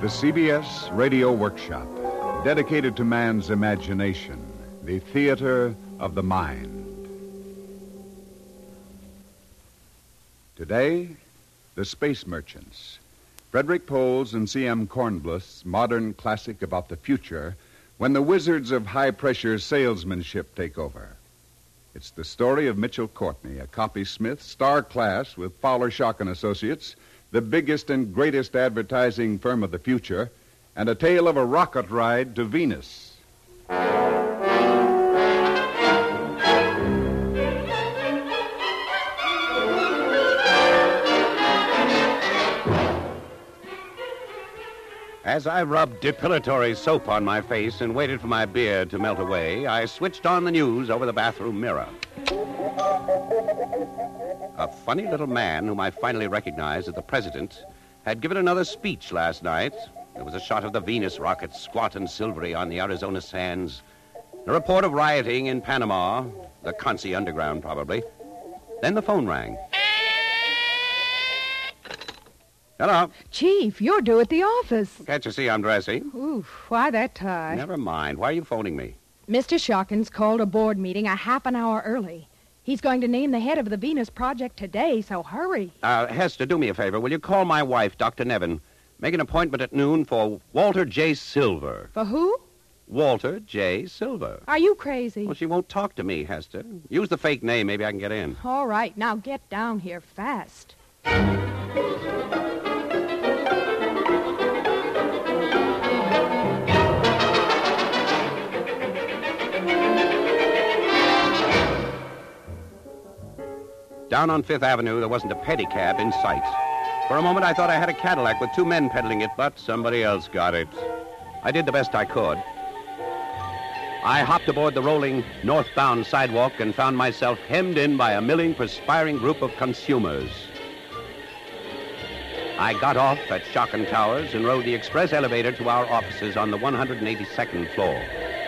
The CBS Radio Workshop, dedicated to man's imagination, the theater of the mind. Today, The Space Merchants, Frederick Pohl's and C.M. Kornbluth's modern classic about the future when the wizards of high-pressure salesmanship take over. It's the story of Mitchell Courtney, a copysmith, star class with Fowler Schock and Associates, the biggest and greatest advertising firm of the future, and a tale of a rocket ride to Venus. As I rubbed depilatory soap on my face and waited for my beard to melt away, I switched on the news over the bathroom mirror. A funny little man whom I finally recognized as the president had given another speech last night. There was a shot of the Venus rocket, squat and silvery on the Arizona sands. A report of rioting in Panama, the Concy Underground probably. Then the phone rang. Hello. Chief, you're due at the office. Can't you see I'm dressing? Ooh, why that tie? Never mind. Why are you phoning me? Mr. Schockens called a board meeting a half an hour early. He's going to name the head of the Venus project today, so hurry. Hester, do me a favor. Will you call my wife, Dr. Nevin? Make an appointment at noon for Walter J. Silver. For who? Walter J. Silver. Are you crazy? Well, she won't talk to me, Hester. Use the fake name. Maybe I can get in. All right, now get down here fast. Down on Fifth Avenue, there wasn't a pedicab in sight. For a moment, I thought I had a Cadillac with two men pedaling it, but somebody else got it. I did the best I could. I hopped aboard the rolling northbound sidewalk and found myself hemmed in by a milling, perspiring group of consumers. I got off at Schocken Towers and rode the express elevator to our offices on the 182nd floor.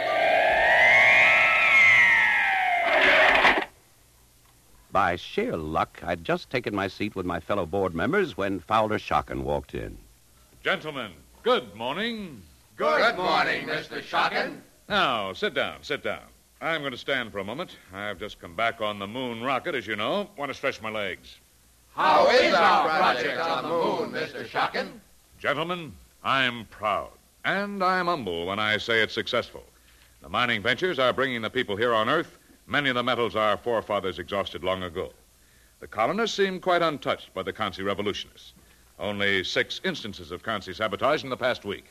By sheer luck, I'd just taken my seat with my fellow board members when Fowler Schocken walked in. Gentlemen, good morning. Good morning, Mr. Schocken. Now, sit down. I'm going to stand for a moment. I've just come back on the moon rocket, as you know. Want to stretch my legs. How is our project on the moon, Mr. Schocken? Gentlemen, I'm proud, and I'm humble when I say it's successful. The mining ventures are bringing the people here on Earth many of the metals our forefathers exhausted long ago. The colonists seem quite untouched by the Concy revolutionists. Only 6 instances of Concy sabotage in the past week.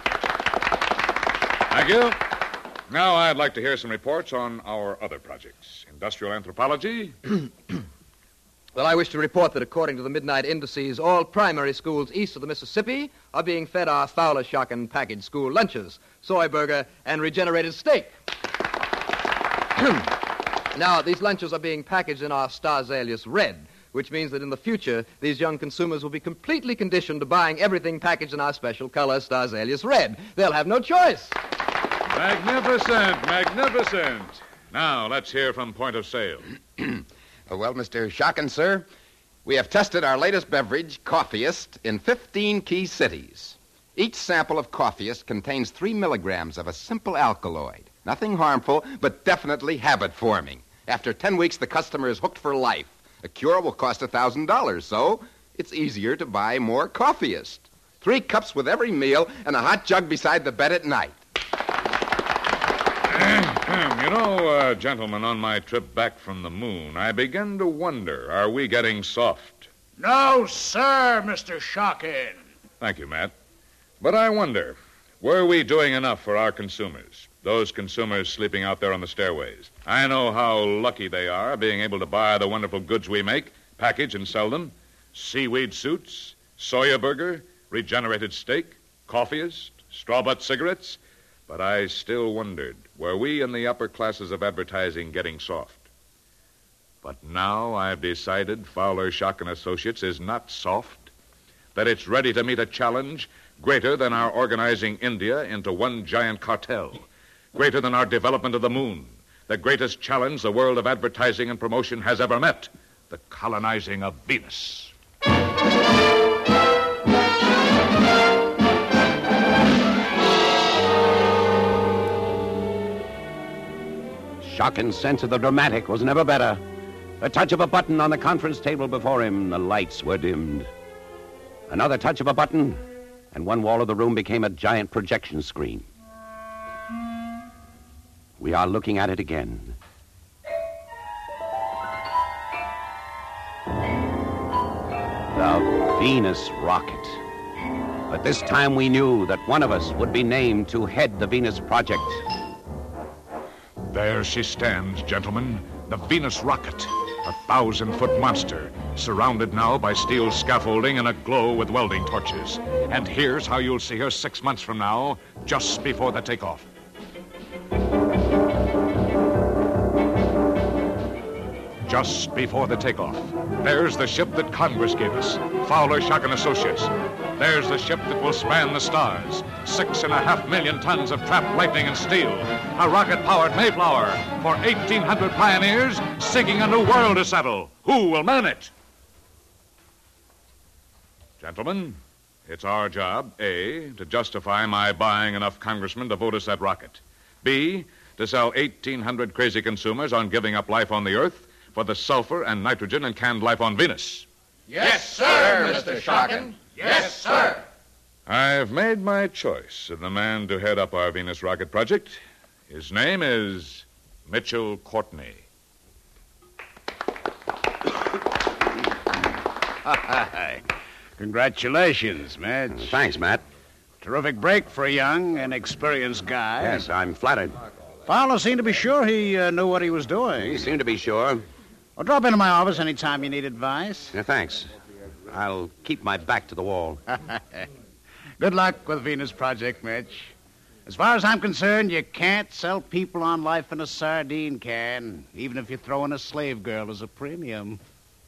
Thank you. Now I'd like to hear some reports on our other projects. Industrial anthropology. Well, I wish to report that according to the midnight indices, all primary schools east of the Mississippi are being fed our Fowler Schocken packaged school lunches, soy burger, and regenerated steak. Now, these lunches are being packaged in our Stars Alias Red, which means that in the future, these young consumers will be completely conditioned to buying everything packaged in our special color, Stars Alias Red. They'll have no choice. Magnificent. Now, let's hear from point of sale. Well, Mr. Schocken, sir, we have tested our latest beverage, Coffeeist, in 15 key cities. Each sample of Coffeeist contains 3 milligrams of a simple alkaloid. Nothing harmful, but definitely habit-forming. After 10 weeks, the customer is hooked for life. A cure will cost $1,000, so it's easier to buy more Coffeeist. 3 cups with every meal and a hot jug beside the bed at night. You know, gentlemen, on my trip back from the moon, I began to wonder, are we getting soft? No, sir, Mr. Schocken. Thank you, Matt. But I wonder, were we doing enough for our consumers? Those consumers sleeping out there on the stairways. I know how lucky they are being able to buy the wonderful goods we make, package and sell them. Seaweed suits, soya burger, regenerated steak, Coffeeist, straw-butt cigarettes. But I still wondered, were we in the upper classes of advertising getting soft? But now I've decided Fowler Schocken Associates is not soft, that it's ready to meet a challenge greater than our organizing India into one giant cartel, greater than our development of the moon, the greatest challenge the world of advertising and promotion has ever met, the colonizing of Venus. Shockin's sense of the dramatic was never better. A touch of a button on the conference table before him, the lights were dimmed. Another touch of a button, and one wall of the room became a giant projection screen. We are looking at it again. The Venus rocket. But this time we knew that one of us would be named to head the Venus project. There she stands, gentlemen. The Venus rocket. A 1,000-foot monster, surrounded now by steel scaffolding and aglow with welding torches. And here's how you'll see her 6 months from now, just before the takeoff. Just before the takeoff. There's the ship that Congress gave us, Fowler Shockin Associates. There's the ship that will span the stars. 6.5 million tons of trapped lightning and steel. A rocket-powered Mayflower for 1,800 pioneers seeking a new world to settle. Who will man it? Gentlemen, it's our job, A, to justify my buying enough congressmen to vote us that rocket. B, to sell 1,800 crazy consumers on giving up life on the Earth for the sulfur and nitrogen and canned life on Venus. Yes, sir, Mr. Shockin. Yes, sir. I've made my choice of the man to head up our Venus rocket project. His name is Mitchell Courtney. Congratulations, Mitch. Thanks, Matt. Terrific break for a young and experienced guy. Yes, I'm flattered. Fowler seemed to be sure he knew what he was doing. You seem to be sure. Well, drop into my office anytime you need advice. Yeah, thanks. I'll keep my back to the wall. Good luck with Venus Project, Mitch. As far as I'm concerned, you can't sell people on life in a sardine can, even if you throw in a slave girl as a premium.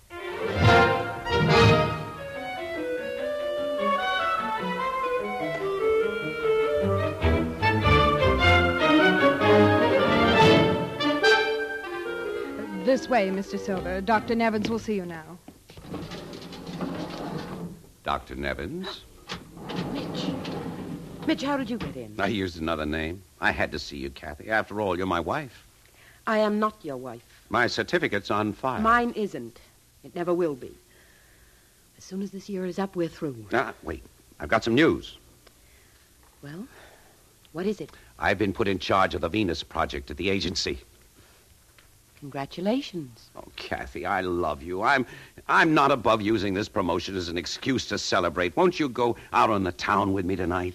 This way, Mr. Silver. Dr. Nevins will see you now. Dr. Nevins? Mitch, how did you get in? I used another name. I had to see you, Kathy. After all, you're my wife. I am not your wife. My certificate's on file. Mine isn't. It never will be. As soon as this year is up, we're through. Wait. I've got some news. Well, what is it? I've been put in charge of the Venus project at the agency. Congratulations. Oh, Kathy, I love you. I'm not above using this promotion as an excuse to celebrate. Won't you go out on the town with me tonight?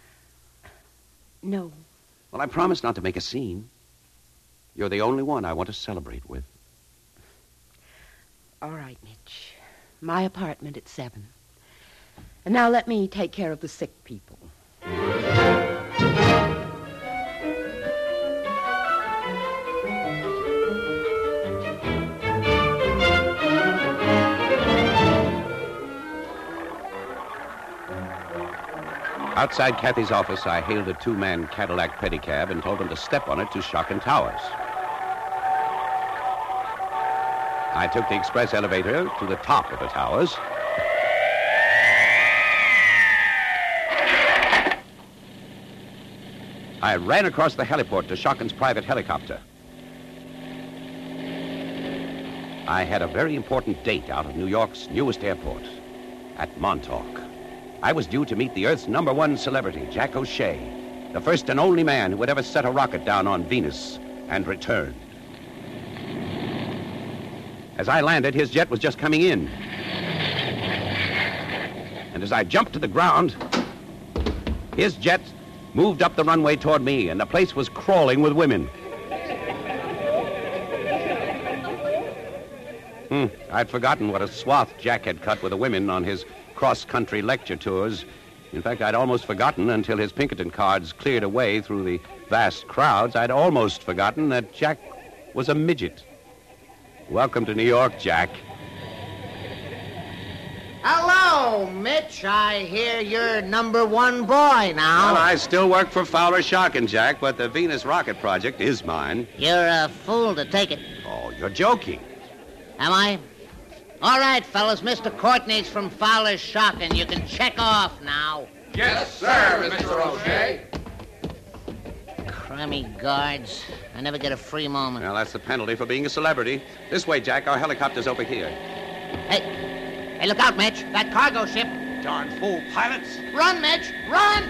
No. Well, I promise not to make a scene. You're the only one I want to celebrate with. All right, Mitch. My apartment at 7. And now let me take care of the sick people. Outside Kathy's office, I hailed a 2-man Cadillac pedicab and told them to step on it to Shockin Towers. I took the express elevator to the top of the towers. I ran across the heliport to Shockin's private helicopter. I had a very important date out of New York's newest airport, at Montauk. I was due to meet the Earth's #1 celebrity, Jack O'Shea, the first and only man who had ever set a rocket down on Venus and returned. As I landed, his jet was just coming in. And as I jumped to the ground, his jet moved up the runway toward me, and the place was crawling with women. I'd forgotten what a swath Jack had cut with the women on his cross-country lecture tours. In fact, I'd almost forgotten until his Pinkerton cards cleared away through the vast crowds. I'd almost forgotten that Jack was a midget. Welcome to New York, Jack. Hello, Mitch. I hear you're #1 boy now. Well, I still work for Fowler Shockin, Jack, but the Venus rocket project is mine. You're a fool to take it. Oh, you're joking. Am I? All right, fellas. Mr. Courtney's from Fowler's Shockin. You can check off now. Yes, sir, Mr. O'Shea. Try me, guards. I never get a free moment. Well, that's the penalty for being a celebrity. This way, Jack. Our helicopter's over here. Hey, look out, Mitch. That cargo ship. Darn fool pilots. Run, Mitch, run!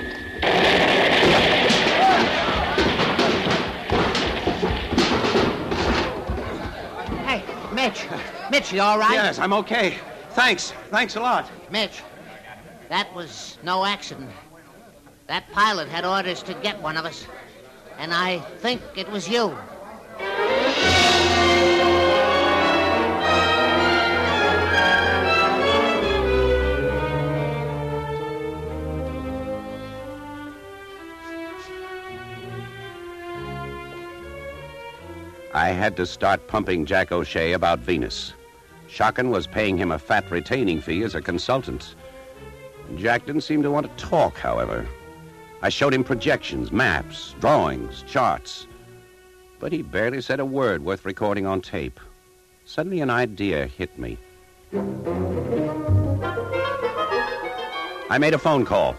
Hey, Mitch, you all right? Yes, I'm okay. Thanks a lot. Mitch, that was no accident. That pilot had orders to get one of us, and I think it was you. I had to start pumping Jack O'Shea about Venus. Shockin was paying him a fat retaining fee as a consultant. Jack didn't seem to want to talk, however. I showed him projections, maps, drawings, charts. But he barely said a word worth recording on tape. Suddenly an idea hit me. I made a phone call.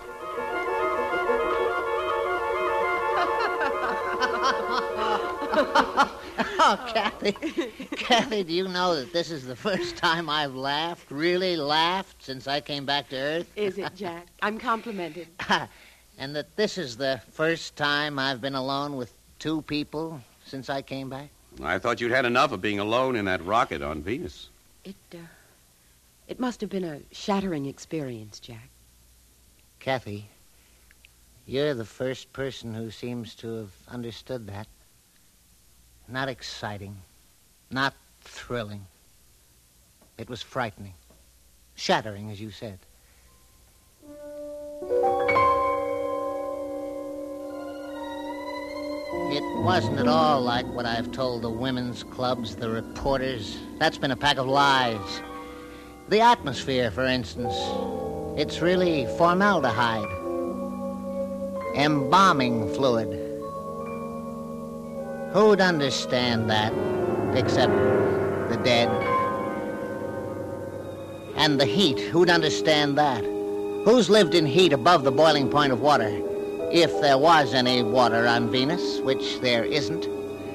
Oh, Kathy, do you know that this is the first time I've laughed, really laughed, since I came back to Earth? Is it, Jack? I'm complimented. And that this is the first time I've been alone with two people since I came back? I thought you'd had enough of being alone in that rocket on Venus. It must have been a shattering experience, Jack. Kathy, you're the first person who seems to have understood that. Not exciting. Not thrilling. It was frightening. Shattering, as you said. It wasn't at all like what I've told the women's clubs, the reporters. That's been a pack of lies. The atmosphere, for instance. It's really formaldehyde. Embalming fluid. Who'd understand that, except the dead? And the heat, who'd understand that? Who's lived in heat above the boiling point of water? If there was any water on Venus, which there isn't.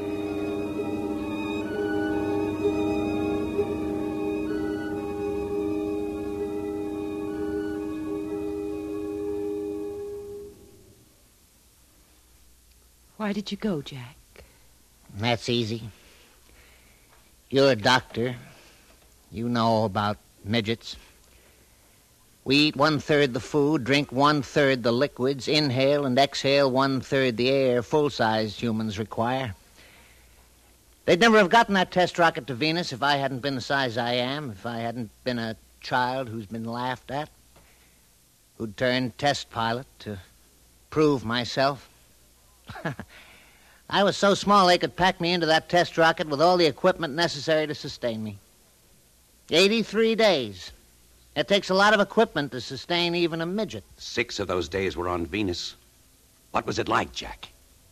Why did you go, Jack? That's easy. You're a doctor. You know about midgets. We eat 1/3 the food, drink 1/3 the liquids, inhale and exhale 1/3 the air full-sized humans require. They'd never have gotten that test rocket to Venus if I hadn't been the size I am, if I hadn't been a child who's been laughed at, who'd turned test pilot to prove myself. I was so small they could pack me into that test rocket with all the equipment necessary to sustain me. 83 days. It takes a lot of equipment to sustain even a midget. 6 of those days were on Venus. What was it like, Jack?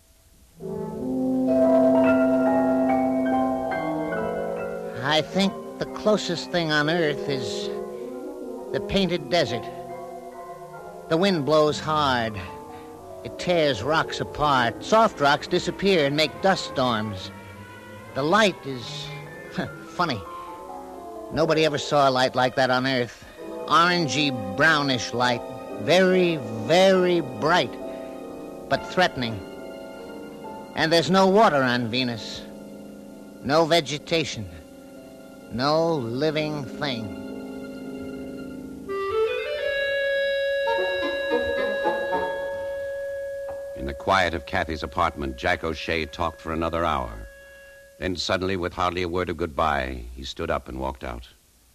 I think the closest thing on Earth is the painted desert. The wind blows hard. It tears rocks apart. Soft rocks disappear and make dust storms. The light is funny. Nobody ever saw a light like that on Earth. Orangey, brownish light. Very, very bright, but threatening. And there's no water on Venus. No vegetation. No living thing. In the quiet of Kathy's apartment, Jack O'Shea talked for another hour. Then suddenly, with hardly a word of goodbye, he stood up and walked out.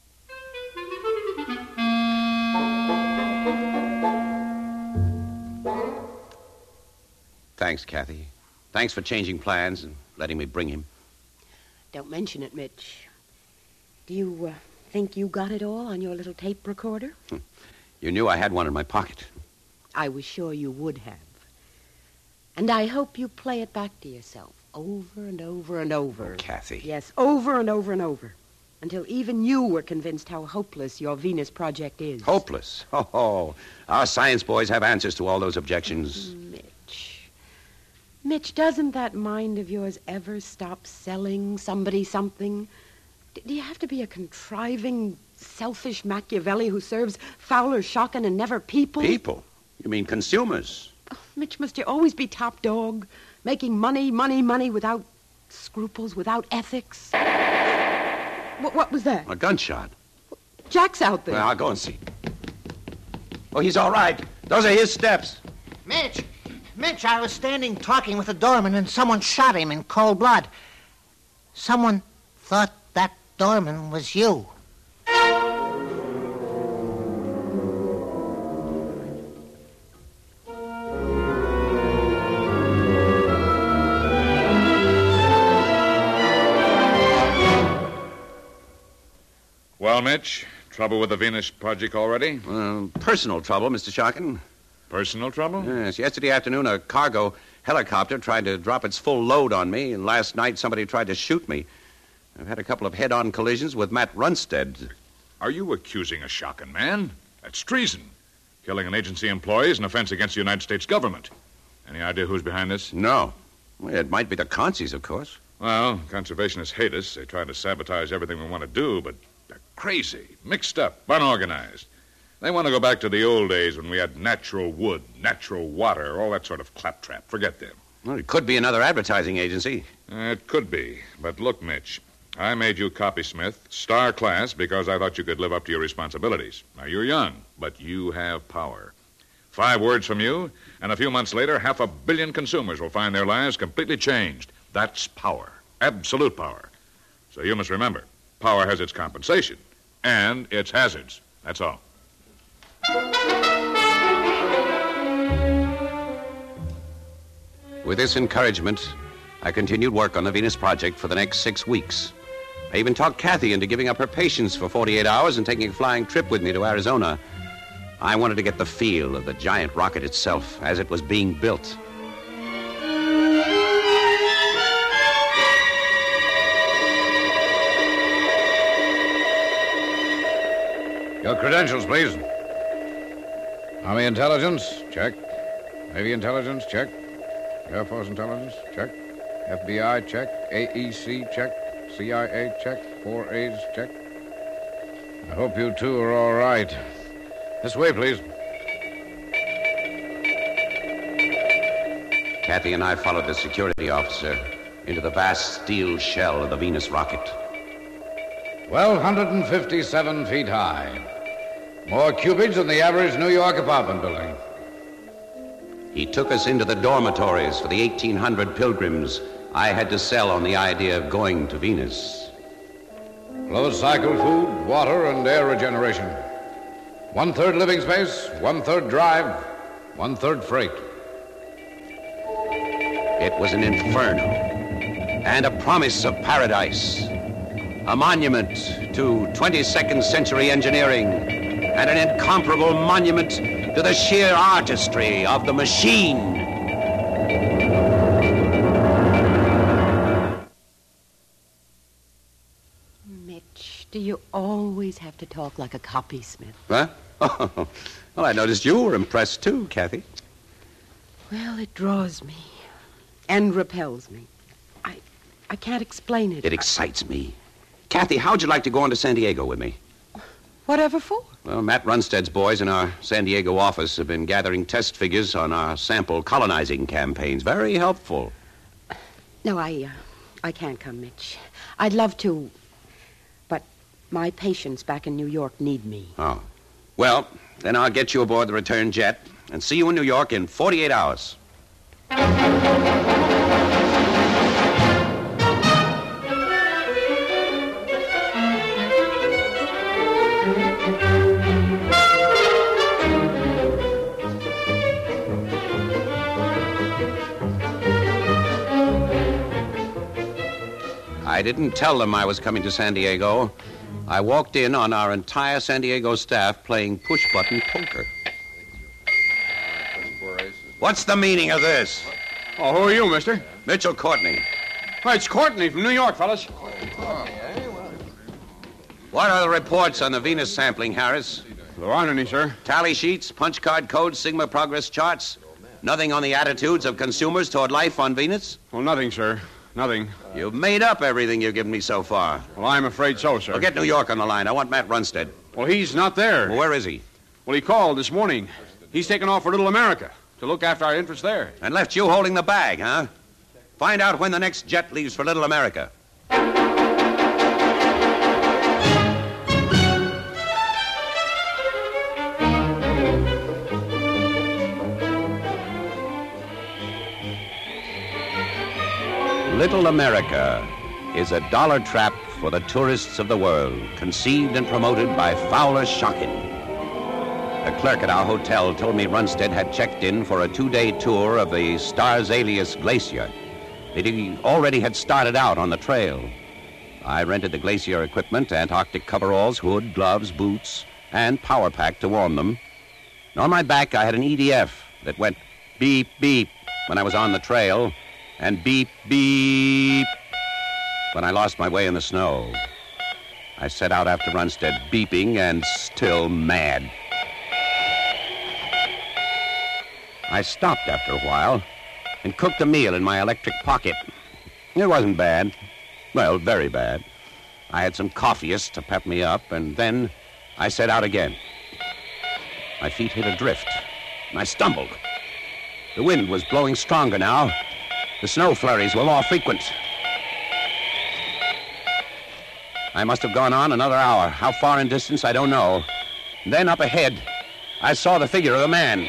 Thanks, Kathy. Thanks for changing plans and letting me bring him. Don't mention it, Mitch. Do you think you got it all on your little tape recorder? You knew I had one in my pocket. I was sure you would have. And I hope you play it back to yourself over and over and over. Oh, Kathy. Yes, over and over and over. Until even you were convinced how hopeless your Venus project is. Hopeless? Oh, our science boys have answers to all those objections. Mitch. Mitch, doesn't that mind of yours ever stop selling somebody something? Do you have to be a contriving, selfish Machiavelli who serves Fowler, Shockin, and never people? People? You mean consumers? Oh, Mitch, must you always be top dog, making money without scruples, without ethics? What was that? A gunshot. Jack's out there. Well, I'll go and see. Oh, he's all right. Those are his steps. Mitch, I was standing talking with the doorman and someone shot him in cold blood. Someone thought that doorman was you. Well, Mitch, trouble with the Venus Project already? Personal trouble, Mr. Shockin. Personal trouble? Yes, yesterday afternoon a cargo helicopter tried to drop its full load on me, and last night somebody tried to shoot me. I've had a couple of head-on collisions with Matt Runstead. Are you accusing a Shockin man? That's treason. Killing an agency employee is an offense against the United States government. Any idea who's behind this? No. Well, it might be the Consies, of course. Well, conservationists hate us. They try to sabotage everything we want to do, but they're crazy, mixed up, unorganized. They want to go back to the old days when we had natural wood, natural water, all that sort of claptrap. Forget them. Well, it could be another advertising agency. It could be. But look, Mitch, I made you copysmith, star class, because I thought you could live up to your responsibilities. Now, you're young, but you have power. 5 words from you, and a few months later, 500 million consumers will find their lives completely changed. That's power. Absolute power. So you must remember, power has its compensation and its hazards. That's all. With this encouragement, I continued work on the Venus Project for the next 6 weeks. I even talked Kathy into giving up her patients for 48 hours and taking a flying trip with me to Arizona. I wanted to get the feel of the giant rocket itself as it was being built. Your credentials, please. Army Intelligence, check. Navy Intelligence, check. Air Force Intelligence, check. FBI, check. AEC, check. CIA, check. 4A's, check. I hope you two are all right. This way, please. Kathy and I followed the security officer into the vast steel shell of the Venus rocket. 1,257 feet high. More cubage than the average New York apartment building. He took us into the dormitories for the 1,800 pilgrims I had to sell on the idea of going to Venus. Closed cycle food, water, and air regeneration. 1/3 living space, 1/3 drive, 1/3 freight. It was an inferno and a promise of paradise. A monument to 22nd century engineering and an incomparable monument to the sheer artistry of the machine. Mitch, do you always have to talk like a copysmith? Huh? Oh, well, I noticed you were impressed, too, Kathy. Well, it draws me and repels me. I can't explain it. It excites me. Kathy, how'd you like to go on to San Diego with me? Whatever for? Well, Matt Runstead's boys in our San Diego office have been gathering test figures on our sample colonizing campaigns. Very helpful. No, I can't come, Mitch. I'd love to, but my patients back in New York need me. Oh. Well, then I'll get you aboard the return jet and see you in New York in 48 hours. I didn't tell them I was coming to San Diego. I walked in on our entire San Diego staff playing push-button poker. What's the meaning of this? Oh, who are you, mister? Mitchell Courtney. Why, it's Courtney from New York, fellas. What are the reports on the Venus sampling, Harris? There aren't any, sir. Tally sheets, punch card codes, Sigma progress charts? Nothing on the attitudes of consumers toward life on Venus? Well, nothing, sir. Nothing. You've made up everything you've given me so far. Well, I'm afraid so, sir. Well, get New York on the line. I want Matt Runstead. Well, he's not there. Well, where is he? Well, he called this morning. He's taken off for Little America to look after our interests there. And left you holding the bag, huh? Find out when the next jet leaves for Little America. Little America is a dollar trap for the tourists of the world, conceived and promoted by Fowler Shocking. A clerk at our hotel told me Runstead had checked in for a 2-day tour of the Stars Alias Glacier, that he already had started out on the trail. I rented the glacier equipment, Antarctic coveralls, hood, gloves, boots, and power pack to warm them. And on my back, I had an EDF that went beep, beep when I was on the trail, and beep, beep when I lost my way in the snow. I set out after Runstead, beeping and still mad. I stopped after a while and cooked a meal in my electric pocket. It wasn't bad. Well, very bad. I had some coffeeists to pep me up, and then I set out again. My feet hit a drift, and I stumbled. The wind was blowing stronger now. The snow flurries were more frequent. I must have gone on another hour. How far in distance, I don't know. And then up ahead, I saw the figure of a man.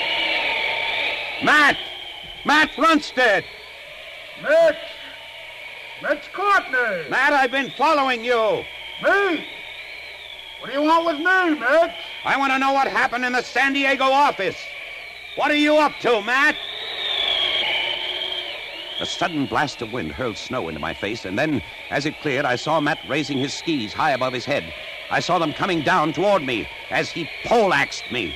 Matt! Matt Runstead! Mitch Courtney! Matt, I've been following you. Me? What do you want with me, Mitch? I want to know what happened in the San Diego office. What are you up to, Matt? A sudden blast of wind hurled snow into my face, and then, as it cleared, I saw Matt raising his skis high above his head. I saw them coming down toward me as he poleaxed me.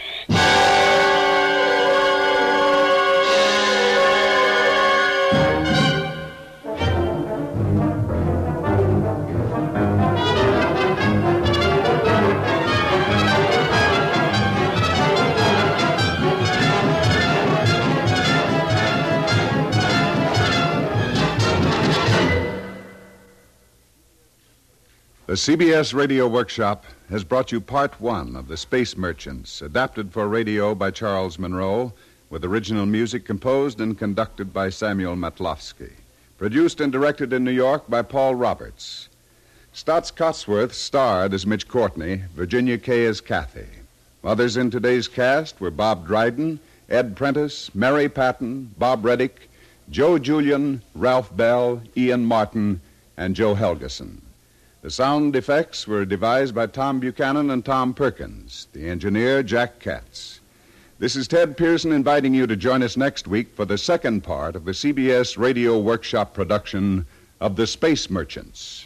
The CBS Radio Workshop has brought you Part 1 of The Space Merchants, adapted for radio by Charles Monroe, with original music composed and conducted by Samuel Matlofsky. Produced and directed in New York by Paul Roberts. Stotts Cotsworth starred as Mitch Courtney, Virginia Kay as Kathy. Others in today's cast were Bob Dryden, Ed Prentice, Mary Patton, Bob Reddick, Joe Julian, Ralph Bell, Ian Martin, and Joe Helgeson. The sound effects were devised by Tom Buchanan and Tom Perkins. The engineer, Jack Katz. This is Ted Pearson inviting you to join us next week for the second part of the CBS Radio Workshop production of The Space Merchants.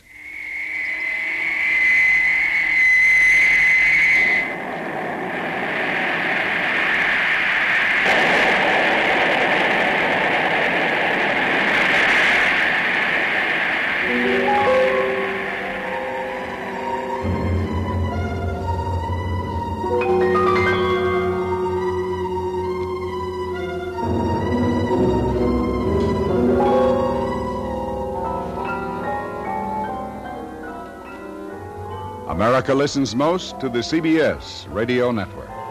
America listens most to the CBS Radio Network.